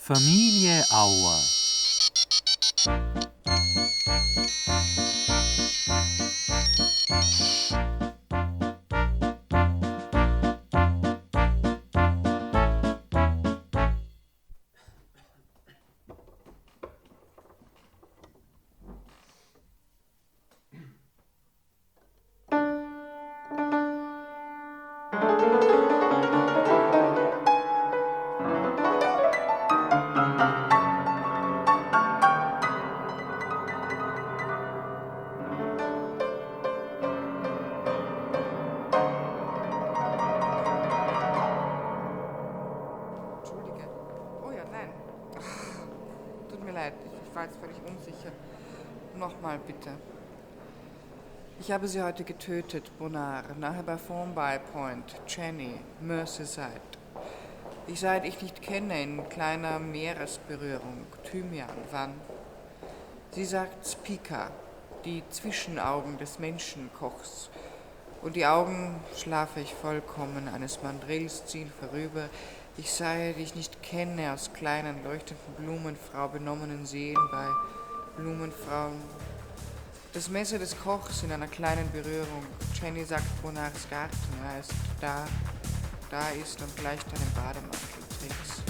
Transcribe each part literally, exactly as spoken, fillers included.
Familie Auer. Ich war jetzt völlig unsicher. Nochmal bitte. Ich habe sie heute getötet, Bonar, nahe bei Formby Point, Jenny, Merseyside. Ich, seit ich nicht kenne, in kleiner Meeresberührung, Thymian, wann? Sie sagt Spica, die Zwischenaugen des Menschenkochs. Und die Augen, schlafe ich vollkommen, eines Mandrills ziehen vorüber. Ich sei, die ich nicht kenne, aus kleinen, leuchtenden Blumenfrau benommenen Seen bei Blumenfrauen. Das Messer des Kochs in einer kleinen Berührung. Jenny sagt Bonars Garten, er ist da, da ist und leicht einen Bademantel trägt.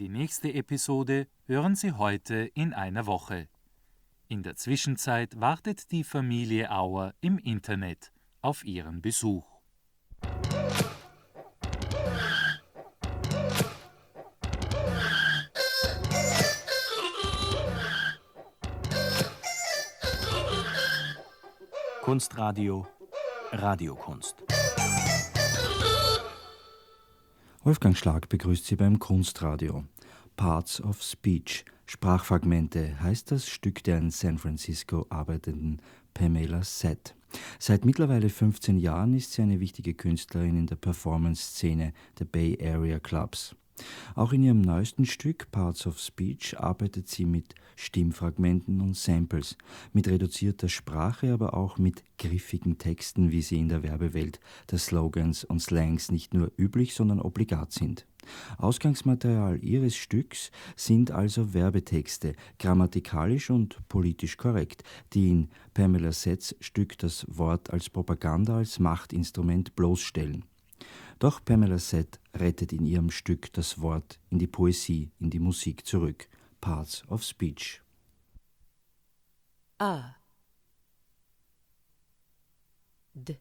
Die nächste Episode hören Sie heute in einer Woche. In der Zwischenzeit wartet die Familie Auer im Internet auf Ihren Besuch. Kunstradio, Radiokunst. Wolfgang Schlag begrüßt Sie beim Kunstradio. Parts of Speech, Sprachfragmente, heißt das Stück der in San Francisco arbeitenden Pamela Seth. Seit mittlerweile fünfzehn Jahren ist sie eine wichtige Künstlerin in der Performance-Szene der Bay Area Clubs. Auch in ihrem neuesten Stück Parts of Speech arbeitet sie mit Stimmfragmenten und Samples, mit reduzierter Sprache, aber auch mit griffigen Texten, wie sie in der Werbewelt der Slogans und Slangs nicht nur üblich, sondern obligat sind. Ausgangsmaterial ihres Stücks sind also Werbetexte, grammatikalisch und politisch korrekt, die in Pamela Seths Stück das Wort als Propaganda, als Machtinstrument bloßstellen. Doch Pamela Seth rettet in ihrem Stück das Wort in die Poesie, in die Musik zurück. Parts of Speech. A. D.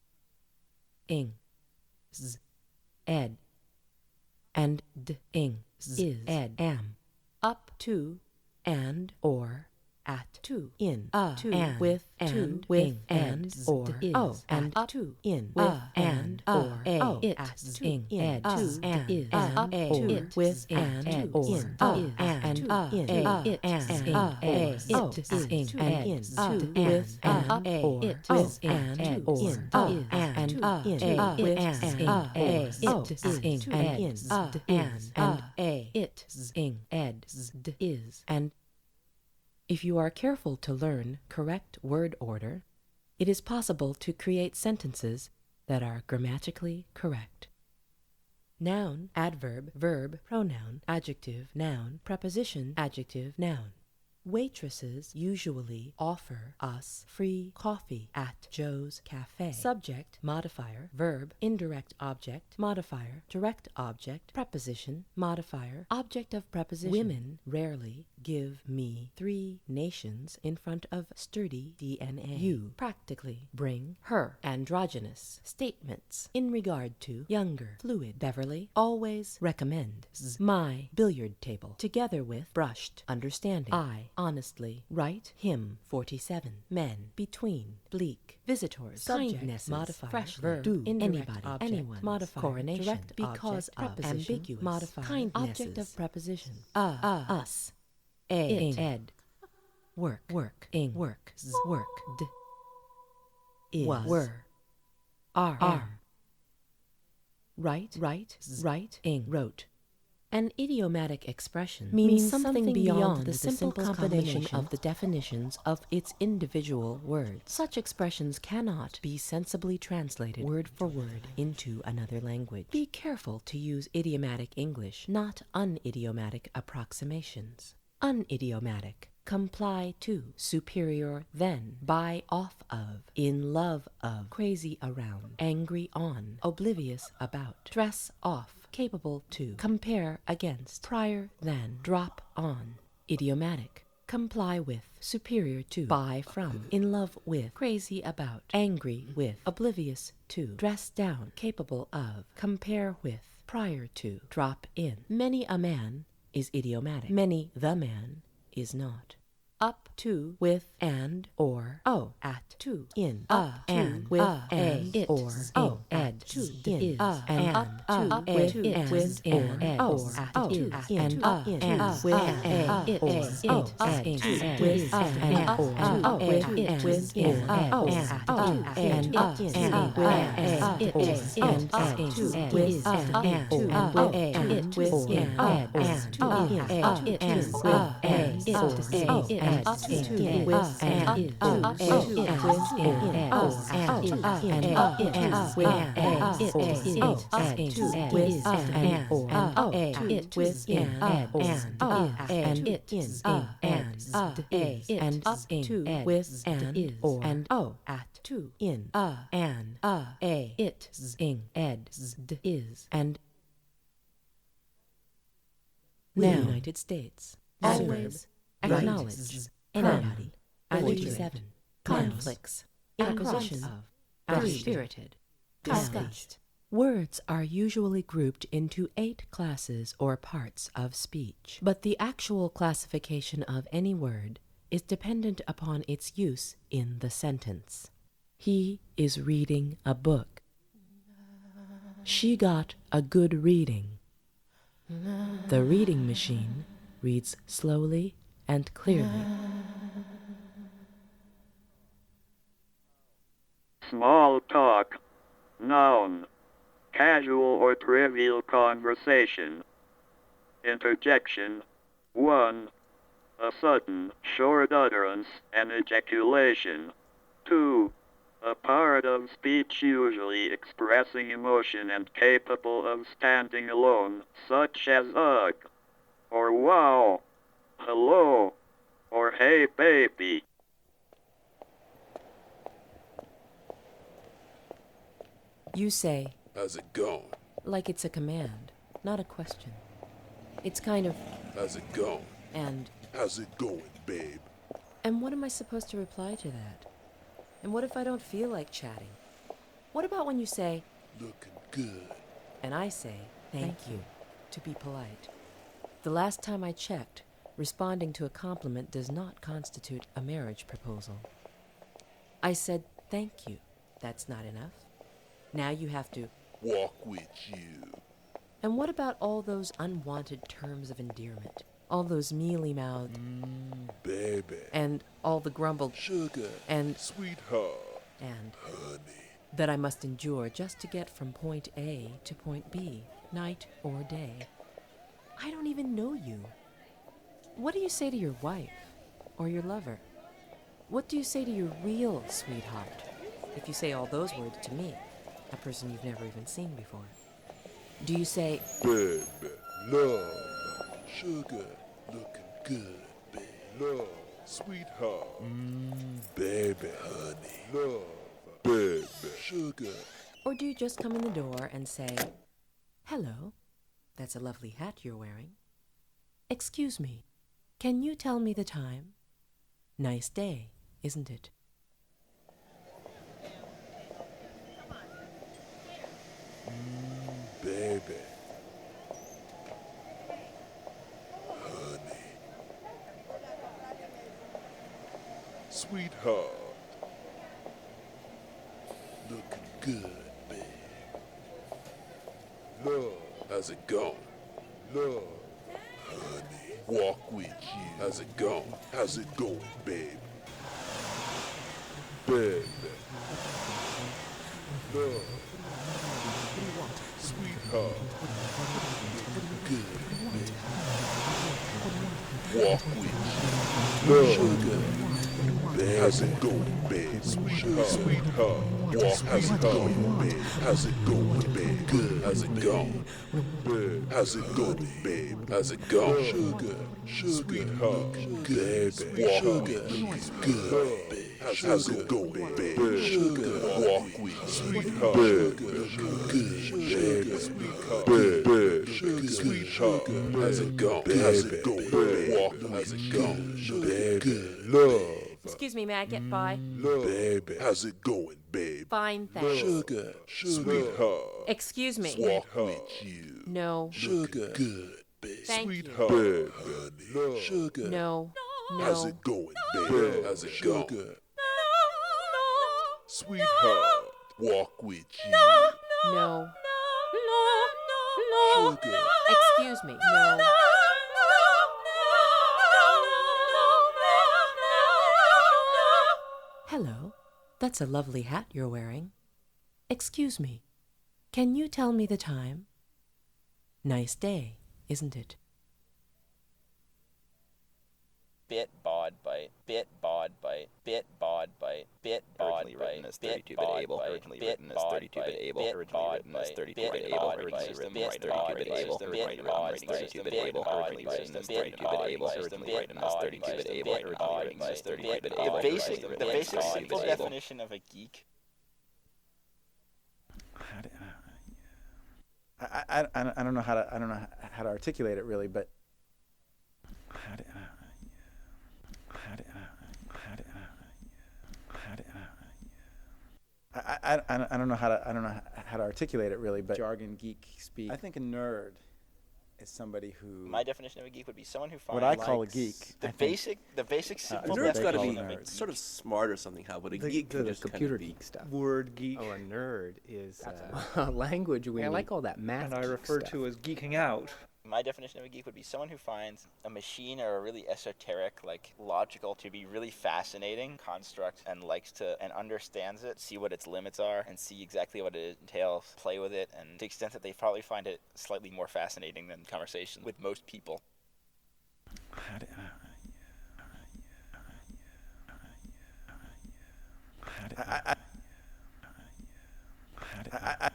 Ing. Z. Ed. And d. Ing. Z. Is. Ed. Am. Up to. And. Or. At. To. In. A. To. And. With. And. With. And. Or. Oh. And. To. In. With. And. Or. A. It. Ing. Ed. To. And. Is. Up. To. With. And. Or. In. Oh. And. In. It. And. A. It. Ing. Ed. In. To. With. And. Or. It. With. And. Or. Oh. And. In. With. And. A. It. Ing. And. In. And. And. A. It. Ing. Ed. Is. And. If you are careful to learn correct word order, it is possible to create sentences that are grammatically correct. Noun, adverb, verb, pronoun, adjective, noun, preposition, adjective, noun. Waitresses usually offer us free coffee at Joe's Cafe. Subject, modifier, verb, indirect object, modifier, direct object, preposition, modifier, object of preposition. Women rarely give me three nations in front of sturdy D N A. You practically bring her androgynous statements in regard to younger, fluid. Beverly always recommends my billiard table together with brushed understanding. I honestly write him forty-seven. Men between bleak visitors. Kindness modifier fresh verb do anybody object, anyone modifier coronation direct because object, of ambiguous modifier kindnesses object of preposition uh, uh us a it, ed work work ing work z work d is was were are are right right right ing wrote. An idiomatic expression means, means something, something beyond, beyond the, the simple combination, combination of the definitions of its individual words. Such expressions cannot be sensibly translated word for word into another language. Be careful to use idiomatic English, not unidiomatic approximations. Unidiomatic. Comply to, superior than, buy off of, in love of, crazy around, angry on, oblivious about, dress off, capable to, compare against, prior than, drop on, idiomatic, comply with, superior to, buy from, in love with, crazy about, angry with, oblivious to, dress down, capable of, compare with, prior to, drop in. Many a man is idiomatic. Many the man is not. Up to, with, and, or, oh, at, to, in, up, uh, and, with, uh, and, it, or, oh, ed, to, in, is, uh, and, up, uh, to, with, it, with, and, ed, or, at, to, and, uh, in, with, and, it, is, it, ed, to, with, and, or, oh, with, it, with, in, oh, at, to, and, uh, in, with, it, is, and, to, with, and, or, oh, it, with, in, ed, and, to, in, it, is, with, and, it, or, it, and up to with and it to with and or and to and up it with and it is it to with and or it with and or and it is and a and to with and is or and o at to in a and a a it ing ed is and Now, United States. Always acknowledge anybody. forty-seven. Conflicts. Acquisition of. Free-spirited. Disgust. Words are usually grouped into eight classes or parts of speech, but the actual classification of any word is dependent upon its use in the sentence. He is reading a book. She got a good reading. The reading machine reads slowly and clearly. Small talk. Noun. Casual or trivial conversation. Interjection. one. A sudden, short utterance and ejaculation. two. A part of speech usually expressing emotion and capable of standing alone, such as ugh, or wow, hello, or hey baby. You say, how's it going? Like it's a command, not a question. It's kind of, how's it going? And, how's it going, babe? And what am I supposed to reply to that? And what if I don't feel like chatting? What about when you say, looking good, and I say, thank you, to be polite? The last time I checked, responding to a compliment does not constitute a marriage proposal. I said, thank you. That's not enough. Now you have to walk with you. And what about all those unwanted terms of endearment? All those mealy-mouthed, mm, baby, and all the grumbled sugar, and sweetheart, and honey, that I must endure just to get from point A to point B, night or day. I don't even know you. What do you say to your wife or your lover? What do you say to your real sweetheart if you say all those words to me, a person you've never even seen before? Do you say, baby, love, sugar, looking good, baby, love, sweetheart, mm, baby, honey, love, baby, sugar? Or do you just come in the door and say, hello, that's a lovely hat you're wearing. Excuse me, can you tell me the time? Nice day, isn't it? Mm, baby, honey, sweetheart, looking good, babe. Love, how's it going? Love, honey, walk with you. How's it going? How's it going, babe? Baby, love, sweetheart, good, babe. Walk with you. Love, sugar, babe. How's it going, babe? Sweetheart, sweetheart, walk. How's it going, babe? How's it going, babe? Good. How's it going, babe? How's it going, babe? How's it going? Sugar, sugar, sweetheart, baby. Walk with you. Good, babe. How's it going, babe? Sugar, walk with sweetheart, good, good, sweetheart, babe, sugar, sweetheart. How's it going? How's it going, babe? Walk, how's it going, baby? Love. Excuse me, may I get by? Love, baby. How's it going, babe? Fine, thanks. Sugar, sweetheart. Excuse me. Walk with you. No. Sugar, good, babe. Thank Sweetheart, you. honey. Love. Sugar. No. No. How's it going, babe? How's it going? Sweetheart, walk with you. No. Sugar. Excuse me. No. Hello, that's a lovely hat you're wearing. Excuse me, can you tell me the time? Nice day, isn't it? Bit bod bite, bit bod bite, bit bod bite, bit bod bite, bit bod bite, originally written as thirty-two bit able, originally written as thirty-two bit able, originally written as thirty-two bit able, originally written as thirty-two bit able, originally written as thirty-two bit able, originally written as thirty-two bit able, originally written as thirty-two bit able. The basic, the basic simple definition of a geek. I, I, I, I don't know how to I don't know how to articulate it really, but I, I, I I don't know how to I don't know how to articulate it really, but jargon geek speak. I think a nerd is somebody who. My definition of a geek would be someone who finds what I call a geek. The I basic, the basic simple. Uh, a nerd's got to be nerd. sort of smart or something. How, but a the, geek the, could the just computer kind of geek stuff. Word geek. Oh, a nerd is uh, a language. We I like all that math. And I refer stuff. to as geeking out. My definition of a geek would be someone who finds a machine or a really esoteric, like logical, to be really fascinating construct and likes to and understands it, see what its limits are, and see exactly what it entails, play with it, and to the extent that they probably find it slightly more fascinating than conversation with most people. I, I,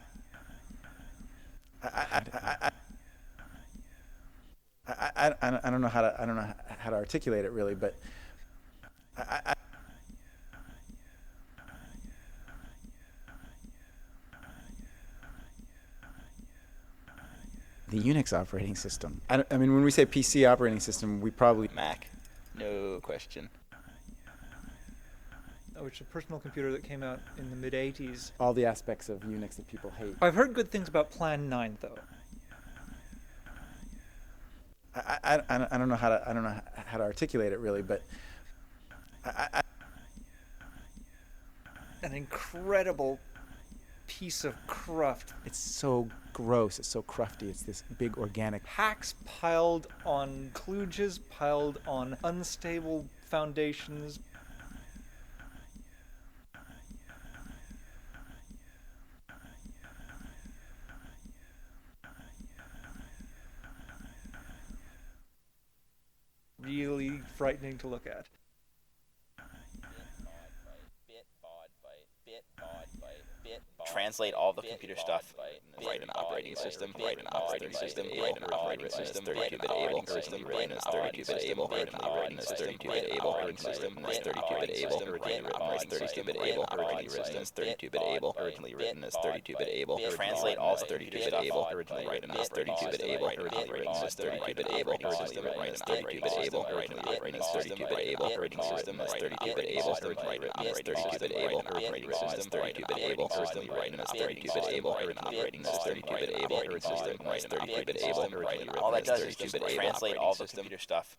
I, I, I don't know how to I don't know how to articulate it really, but I, I, the Unix operating system. I, I mean, when we say P C operating system, we probably Mac, no question. Oh, it's a personal computer that came out in the mid eighties. All the aspects of Unix that people hate. I've heard good things about Plan nine, though. I, I, I don't know how to I don't know how to articulate it really, but I, I, an incredible piece of cruft. It's so gross. It's so crufty. It's this big organic hacks piled on kludges, piled on unstable foundations. Really frightening to look at. Translate all the computer stuff, write an operating system, write an operating system, write an operating system, thirty-two bit able, system, written as thirty-two bit able, originally written as thirty-two bit able, operating system, as thirty-two bit able, originally written as thirty-two bit able, originally written as thirty-two bit able, originally written as thirty-two bit able, translate all the thirty-two bit able, originally written as thirty-two bit able, originally written as thirty-two bit able, originally written as thirty-two bit able, originally written as thirty-two bit able, operating system as thirty-two bit able, originally written as thirty-two bit able, operating system thirty-two bit able, originally written as thirty-two bit able, operating system thirty-two bit able, operating system thirty-two bit able, originally written all that as does is just translate all the system. computer stuff.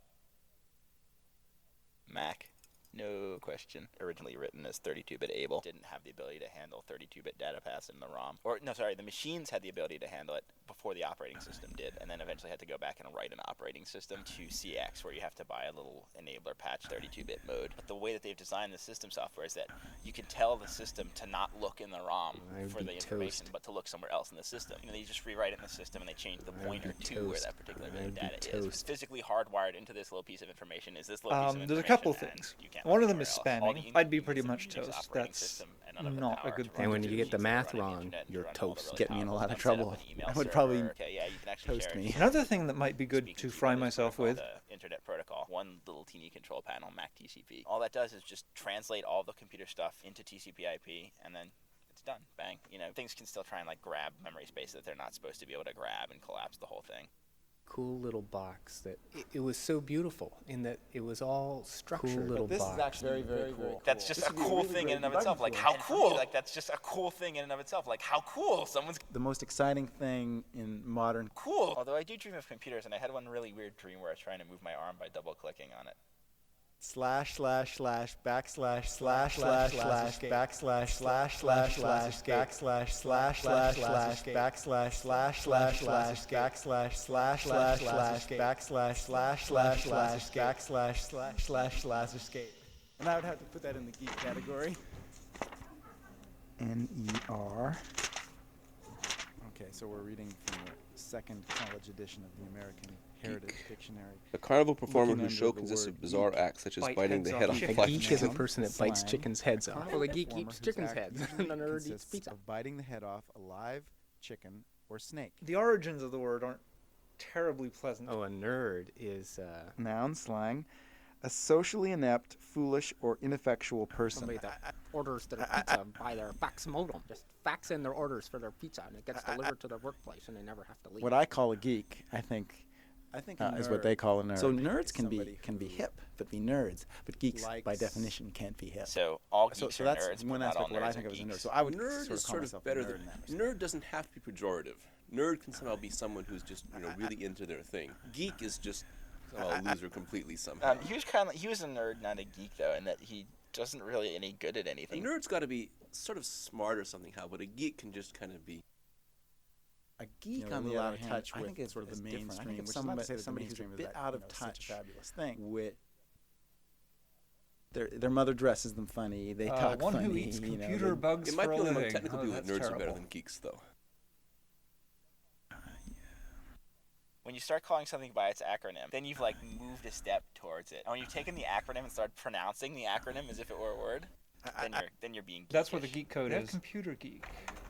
Mac, no question. Originally written as thirty-two bit able, didn't have the ability to handle thirty-two bit data paths in the ROM. Or, no, sorry, the machines had the ability to handle it before the operating system did, and then eventually had to go back and write an operating system to C X, where you have to buy a little enabler patch thirty-two bit mode. But the way that they've designed the system software is that you can tell the system to not look in the ROM for the information, but to look somewhere else in the system. You know, they just rewrite it in the system, and they change the pointer to where that particular bit of data is. It's physically hardwired into this little piece of information. Is this little piece Um, of there's a information? couple things. One of them is spamming. I'd be pretty much Unix toast. operating That's system and none of the not a power good to thing. And run when you the get the machines math that run on the wrong, internet and you're run all the toast. really Get me in a powerful lot of stuff, set up trouble. an email That would server. probably Okay, yeah, you can actually toast share me. Another thing that might be good Speaking to to fry you, myself protocol, with. the Internet Protocol, one little teeny control panel, Mac T C P. All that does is just translate all the computer stuff into T C P I P, and then it's done. Bang. You know, things can still try and like grab memory space that they're not supposed to be able to grab and collapse the whole thing. Cool little box that it, it was so beautiful in that it was all structured. Cool little This box. is actually very, very, very cool. That's just This a would be cool really thing great in and of itself. Like, debugging how tool. cool! Like, that's just a cool thing in and of itself. Like, how cool! Someone's The most exciting thing in modern cool. Although I do dream of computers, and I had one really weird dream where I was trying to move my arm by double clicking on it. slash slash slash backslash slash slash slash backslash slash slash slash backslash slash slash slash backslash slash slash slash backslash slash slash slash backslash slash slash slash backslash slash slash slash escape. And I would have to put that in the geek category. N E R. Okay, so we're reading from the second college edition of the American Heritage Dictionary. A carnival performer Looking whose show under the consists word of bizarre geek, acts such as bite biting heads the off head off chicken. a A flat geek is a chicken. person that bites Slang. chickens' heads off. Carnival Well, a geek performer eats whose chickens' act heads. usually Another eats consists pizza. of biting the head off a live chicken or snake. The origins of the word aren't terribly pleasant. Oh, a nerd is uh, Noun slang. A socially inept, foolish, or ineffectual person. somebody that orders their pizza by their fax modem. Just fax in their orders for their pizza, and it gets delivered to their workplace, and they never have to leave. What I call a geek, I think, I think uh, a is what nerd- they call a nerd. So somebody nerds can be somebody can be who hip, but be nerds. But geeks, by likes- definition, can't be hip. So all so, geeks so are that's nerds, but one not aspect all of what I nerds think are of as a nerd. geeks. So I would nerd sort is of call sort myself of better a nerd than in that respect. nerd doesn't have to be pejorative. Nerd can somehow be someone who's just you know really into their thing. Geek is just somehow a loser completely somehow. Um, he was kind of he was a nerd, not a geek though, in that he wasn't really any good at A anything. nerd's got to be sort of smart or something, how, but a geek can just kind of be. A geek, You know, on a the little other out of hand, touch I with think it's sort of the is different. I think mainstream, if which somebody- is not to say that somebody the who's a mainstream is bit that, out you of know, such a touch fabulous thing. With their their mother dresses them funny. They Uh, talk one funny. who eats you know, computer they- bugs It might for be a only among living. technical Oh, people that that's nerds are better terrible. than geeks, though. When you start calling something by its acronym, then you've like moved a step towards it. And when you've taken the acronym and started pronouncing the acronym as if it were a word, then you're then you're being geekish. That's what the geek code Yeah, is. computer geek.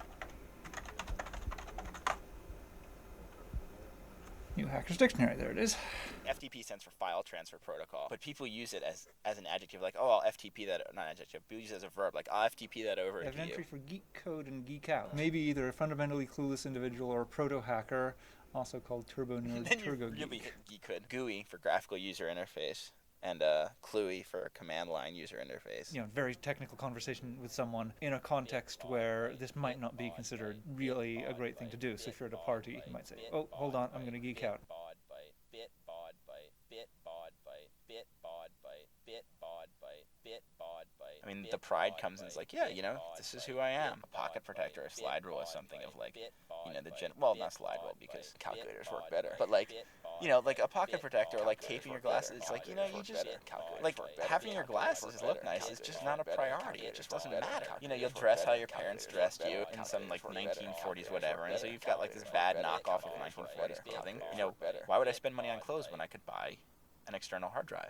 New Hacker's Dictionary, there it is. F T P stands for File Transfer Protocol, but people use it as as an adjective, like, oh, I'll F T P that, not adjective, people use it as a verb, like, I'll F T P that over They have to an you. entry for geek code and geek out. Maybe either a fundamentally clueless individual or a proto-hacker, also called turbo nerd, Then you turbo really geek. hit geek hood. G U I for graphical user interface, and uh, C L U I for command line user interface. You know, very technical conversation with someone in a context where this might not be considered really a great thing to do. So if you're at a party, you might say, oh, hold on, I'm going to geek out. Bod byte, bit bod byte, bit bod byte, bit bod byte, bit bod byte, bit bod byte. I mean, the pride comes in. It's like, yeah, you know, this is who I am. A pocket protector, a slide rule is something of like, you know, the gen. Well, not slide rule because calculators work better. But like, you know, like a pocket protector, or like taping your glasses. It's like, you know, you just like having your glasses look nice is just not a priority. It just doesn't matter. You know, you'll dress how your parents dressed you in some like nineteen forties whatever, and so you've got like this bad knockoff of nineteen forties clothing. You know, why would I spend money on clothes when I could buy an external hard drive?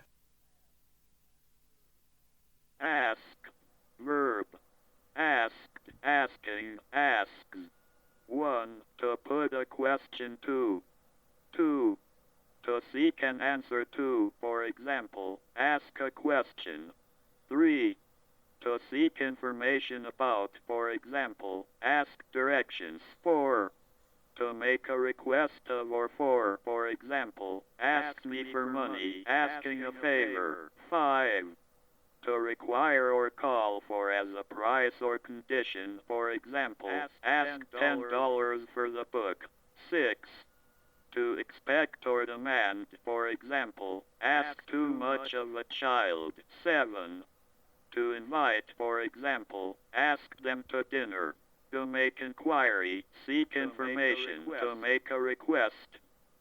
Ask. Verb. Asked, asking, asks. One. To put a question to. Two. To seek an answer to, for example, ask a question. Three. To seek information about, for example, ask directions. Four. To make a request of or for, for example, ask me for money, asking a favor. Five. To require or call for as a price or condition, for example, ask ten dollars for the book. Six. To expect or demand, for example, ask too much of a child. Seven. To invite, for example, ask them to dinner. To make inquiry, seek information, to make a request.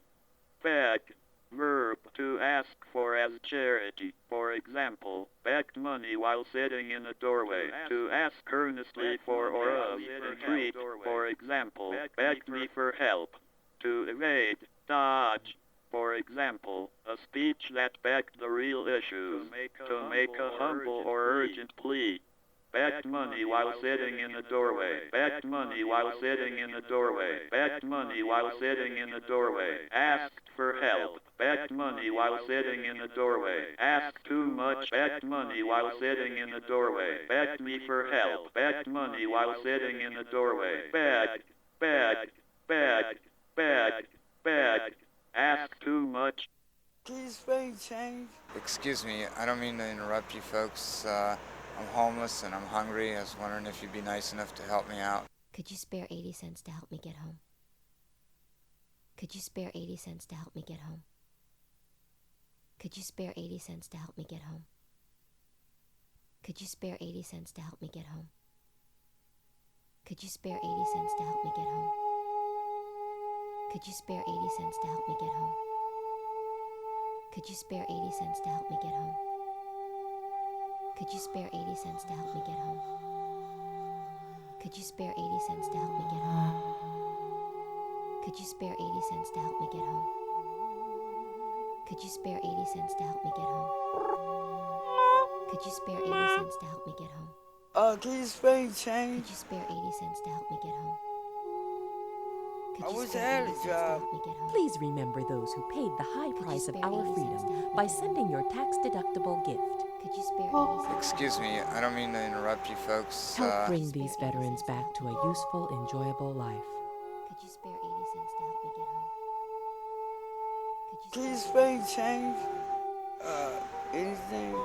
Beg. Verb. To ask for as charity, for example, begged money while sitting in a doorway. To ask earnestly for or of, entreat, for example, begged me for help. To evade, dodge, for example, a speech that begged the real issues. To make a humble or urgent plea. Begged money while sitting in a doorway. Begged money while sitting in a doorway. Begged money while sitting in a doorway. Asked for help. Begged money while sitting in a doorway. Asked too much. Begged money while sitting in a doorway. Begged me for help. Begged money while sitting in a doorway. Begged, begged, begged, begged, begged. Asked too much. Please bring change. Excuse me, I don't mean to interrupt you folks. Uh, I'm homeless and I'm hungry. I was wondering if you'd be nice enough to help me out. Could you spare eighty cents to help me get home? Could you spare eighty cents to help me get home? Could you spare eighty cents to help me get home? Could you spare eighty cents to help me get home? Could you spare eighty cents to help me get home? Could you spare eighty cents to help me get home? Could you spare eighty cents to help me get home? Could you spare eighty cents to help me get home? Could you spare eighty cents to help me get home? Could you spare eighty cents to help me get home? Could you spare eighty cents to help me get home? Could you spare eighty cents to help me get home? Uh, can you spare change? Could you spare eighty cents to help me get home? Could I you wish I spare had eighty a cents to job. help me get home? Please remember those who paid the high Could you price of spare our eighty cents to freedom help me by get home? sending your tax-deductible gift. Could you spare eighty cents? Excuse me, I don't mean to interrupt you folks. Help Uh, bring these veterans back to a useful, enjoyable life. Could you spare eighty cents to help me get home? Could you can you spare change? Uh, anything?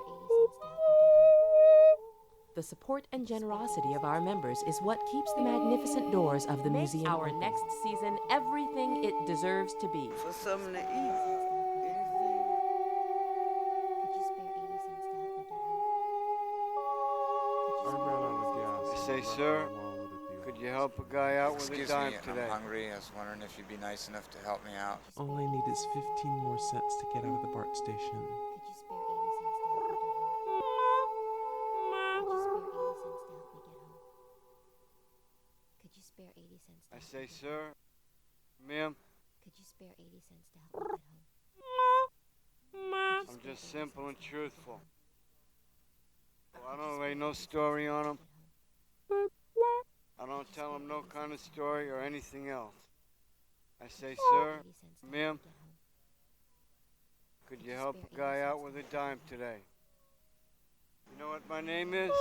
The support and generosity of our members is what keeps the magnificent doors of the Makes museum our open. next season everything it deserves to be. For something to eat. I say, sir, could you help a guy out with a Excuse dime me, today? I'm hungry. I was wondering if you'd be nice enough to help me out. All I need is fifteen more cents to get out of the BART station. Could you spare eighty cents to I help say, me get sir, home? ma'am, Could you spare eighty cents to help me get home? I'm just simple and truthful. Well, I don't lay no story on him. I don't tell him no kind of story or anything else. I say, sir, ma'am, could you help a guy out with a dime today? You know what my name is?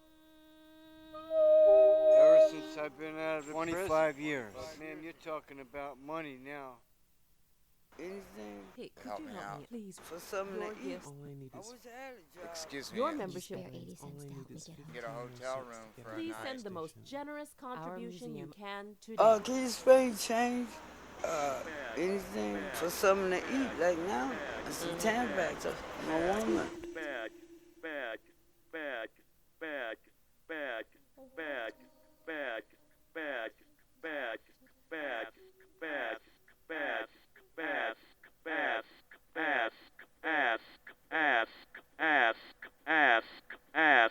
Ever since I've been out of twenty-five years. Ma'am, you're talking about money now. Anything? Hey, could Help you me help out. me, please? For something Your to eat. gifts. All I need I is wish I had a job. Excuse me. Your Could you membership. Spare eighty cents to help me get home. Get a hotel room for a Please night. send the most generous contribution you can today. Uh, can you spare change? Uh, anything? For something to eat, like now. And some tan bags of my woman. Bag, bag, bag, bag, bag, bag, bag, bag, bag, bag, bag, bag, bag, bag, ask, ask, ask, ask, ask, ask.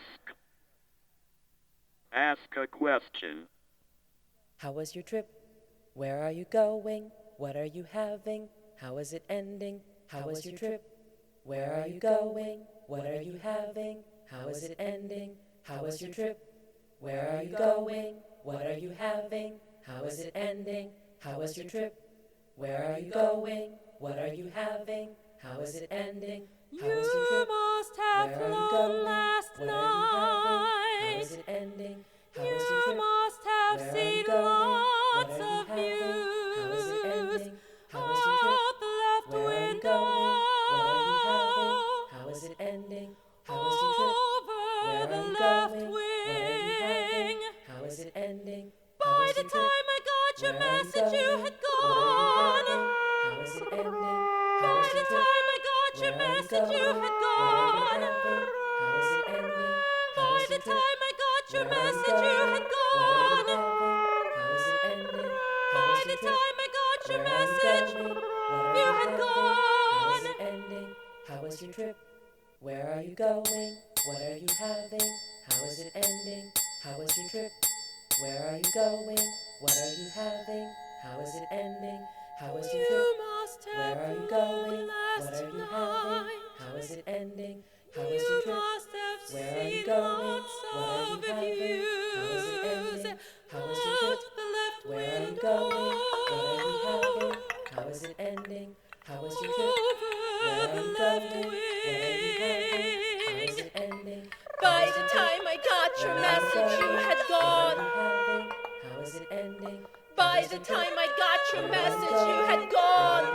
Ask a question. How was your trip? Where are you going? What are you having? How is it ending? How was your trip? Where are you going? What are you having? How is it ending? How was your trip? Where are you going? What are you having? How is it ending? How was your trip? Where are you going? What are you having? How is it ending? How was your trip? must have Where are you flown going? last What are you having? How night. is it ending? How You was your trip? must have Where are you seen going? lots What are you of having? How is it views. ending? How was your trip? Out the left Where are you window. going? What are you having? How is it ending? How was your trip? Where Over the are you left going? What are you having? wing. How is it ending? How By was the your trip? time I got your Where are you message, you going? had What are you gone. having? How is it ending? How By was the your trip? time I got your Where are you message, you going? had What are you gone. having? How is it ending? How By was the your trip? time I got your Where are you message, you going? had What are you gone. having? How is it ending? How By was the your trip? time I got your Where are you message, going? What are you you had having? How gone. is it ending? How was your trip? Where are you going? What are you having? How is it ending? How was your trip? Where are you going? What are you having? How is it ending? How was your You trip? must Where have are you flown going? last What are you having? night. How is it ending? How was You your trip? must have Where are you seen going? lots What are you of having? How is it views. ending? How was your trip? Out the left Where are you window. going? What are you having? How is it ending? How was your trip? Where Over are the you left going? What are you having? How is wing. it ending? By the time I got your message, you had gone. How is it ending? By the time I got your message, you had gone.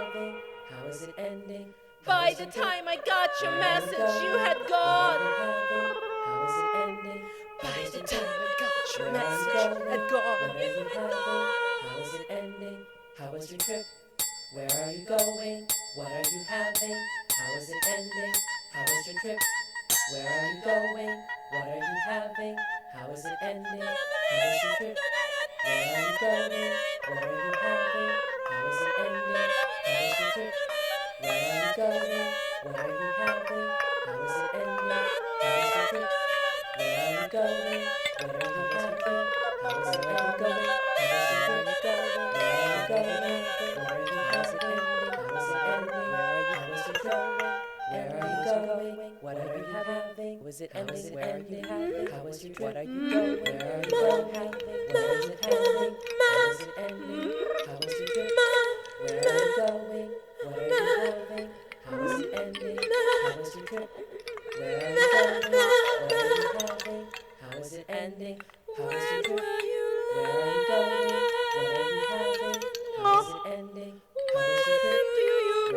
How is it ending? By the time I got your message, you had gone. How is it ending? By the time I got your message, you had gone. You had gone. How is it ending? How was your trip? Where are you going? What are you having? How is it ending? How was your trip? Where are you going? What are you having? How is it ending? How was your trip? Where are you going? What are you having? How is it ending? How was your trip? Where are you going? What are you having? How is it ending? How was your trip? Where are you going? What are you having? How is it ending? How was your trip? Where are you going? What are you having? How is it ending? How was your trip? Where are you going? What are you having? Was it ending? Where are you having? How was your trip? What are you going? Where are you going? What is it having? How is it ending? How was your trip? Where are you going? What are you having? How is it ending? How was your trip? Where are you going? What are you having? How is it ending? How was your trip? Where are you going? What are you having? How is it ending? How was your trip?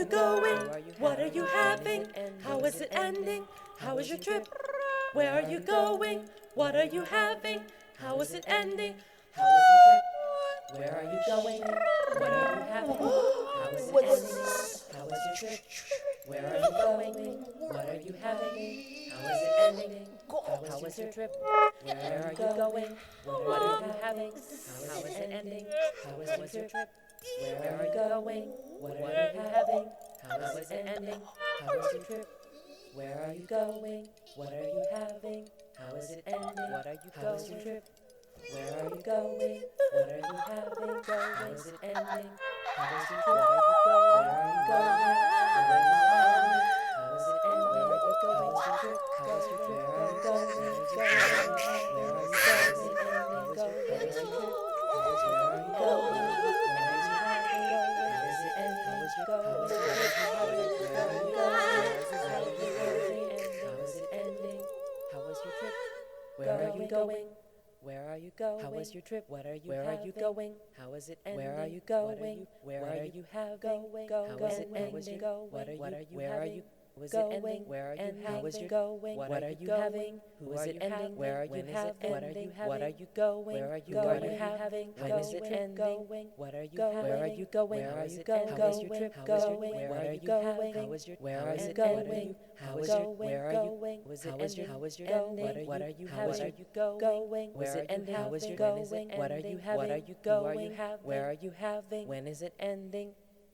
you going? What are you having? How is it ending? How is your trip? Where are you going? What are you having? How is it ending? How is your trip? Where are you going? What are you having? How is it ending? How is your trip? Where are you going? What are you having? How is it ending? How is your trip? Where are you going? What are you having? How is it ending? How is your trip? Where are you going? What are you having? How is it ending? How is your trip? Where are you going? What are you having? How is it ending? What are you going? How is your trip? Where are you going? What are you having? How is it ending? How is your trip? Where are you going? Where are you going? What are you having? How is it ending? Where are you going? How is your trip? How is your trip? Where are you going? Where are you going? Where are you going? How is it ending? How is your trip? Where are you going? Where are you going? What are you having? How is it ending? How is your going? How is it having? Where are you going? How is it ending? How is your trip? Where are you going? Where are you going? How was your trip? What are you Where having? Are you going? How is it ending? Where are you going? Where are you having? How is it ending? What are you What are you Where are you Was it ending? Where are you How was your going? What are you having? Who is it ending? Where are you having? What are you having? What are you going? Where are you going? Having? When is it ending? What are you having? Where are you going? Where are you going? How was your trip going? Where are you going? How was your Where is it going? How is your Where are you? Was it ending? How was your ending? What are you How are you going? Was it ending? How was your going? What are you having? What are you going? Where are you having? When is it ending?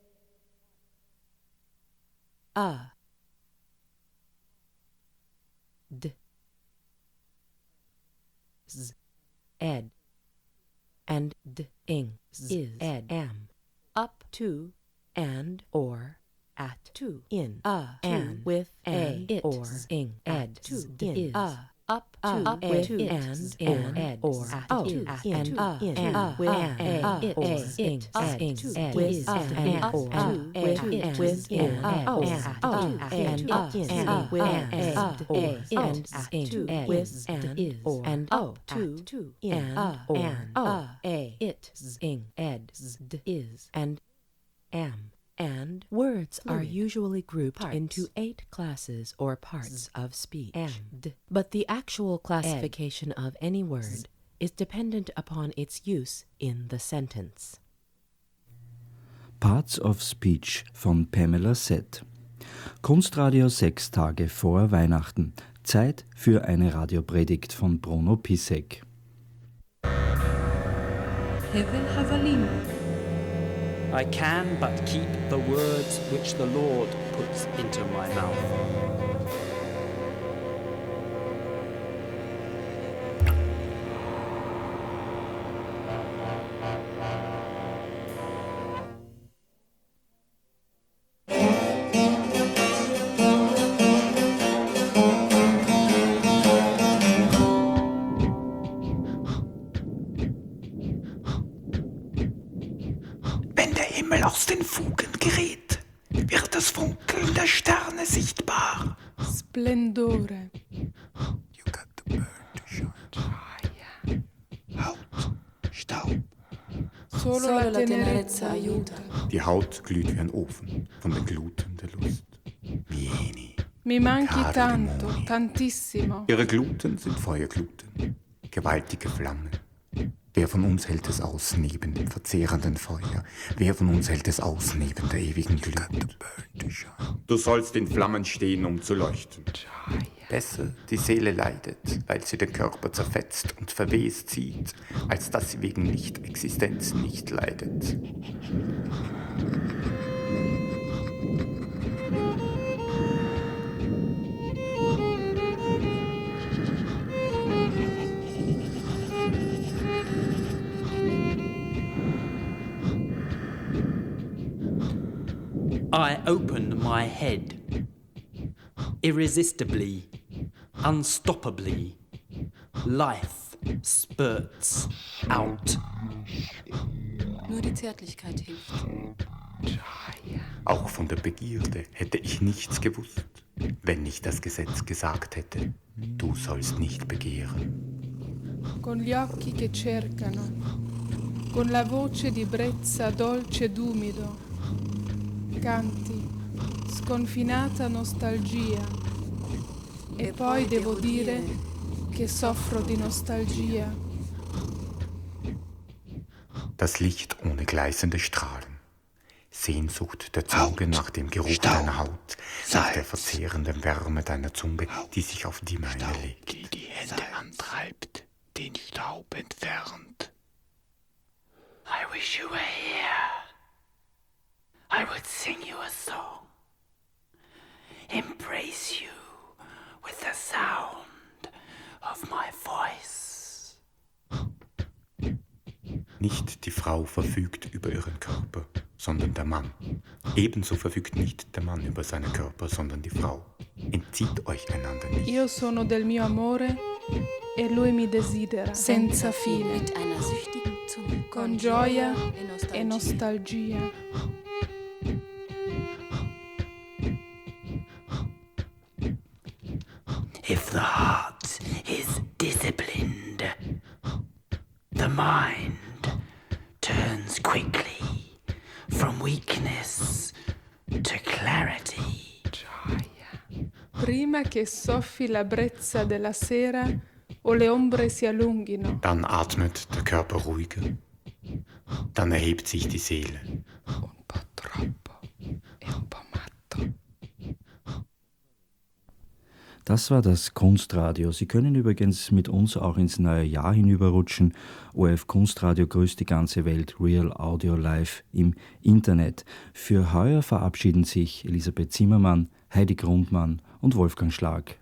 Ah. D Z ed and d ing is ed am up to and or at to in a and with and it or ing ed to in a up to up with and and ed or at to and a and with and it or ing ed ed with and or with it with in or at and up in with and or and to with and is or and up to in or a a it ing ed is and am. And words Fluid. Are usually grouped parts. Into eight classes or parts Z. Of speech. And, but the actual classification Ed. Of any word Z. Is dependent upon its use in the sentence. Parts of Speech von Pamela Sett. Kunstradio sechs Tage vor Weihnachten. Zeit für eine Radiopredigt von Bruno Pisek. Hevel Havalim. I can but keep the words which the Lord puts into my mouth. Aus den Fugen gerät, wird das Funkeln der Sterne sichtbar. Splendore. You got the burn to shine. Haut, Staub. Solo, Solo la tenerezza aiuta. Die Haut glüht wie ein Ofen von der Gluten der Lust. Vieni. Mi manchi tanto, tantissimo. Ihre Gluten sind Feuergluten, gewaltige Flammen. Wer von uns hält es aus neben dem verzehrenden Feuer? Wer von uns hält es aus neben der ewigen Glut? Du sollst in Flammen stehen, um zu leuchten. Besser die Seele leidet, weil sie den Körper zerfetzt und verwest sieht, als dass sie wegen Nicht-Existenz nicht leidet. I open my head, irresistibly, unstoppably, life spurts out. Nur die Zärtlichkeit hilft. Auch von der Begierde hätte ich nichts gewusst, wenn nicht das Gesetz gesagt hätte, du sollst nicht begehren. Con gli occhi che cercano, con la voce di brezza dolce ed umido, canti sconfinata nostalgia. E poi devo dire che soffro di nostalgia. Das Licht ohne gleißende Strahlen. Sehnsucht der Zunge nach dem Geruch deiner Haut, nach der verzehrenden Wärme deiner Zunge, die sich auf die meine legt. Die die Hände antreibt, den Staub entfernt. I wish you were here. I would sing you a song, embrace you with the sound of my voice. Nicht die Frau verfügt über ihren Körper, sondern der Mann. Ebenso verfügt nicht der Mann über seinen Körper, sondern die Frau. Entzieht euch einander nicht. Io sono del mio amore e lui mi desidera senza fine, mit einer süchtigen Zunge, con gioia e nostalgia. If the heart is disciplined, the mind turns quickly from weakness to clarity. Prima che soffi la brezza della sera o le ombre si allunghino. Dann atmet der Körper ruhiger. Dann erhebt sich die Seele. Das war das Kunstradio. Sie können übrigens mit uns auch ins neue Jahr hinüberrutschen. O R F Kunstradio grüßt die ganze Welt, Real Audio Live im Internet. Für heuer verabschieden sich Elisabeth Zimmermann, Heidi Grundmann und Wolfgang Schlag.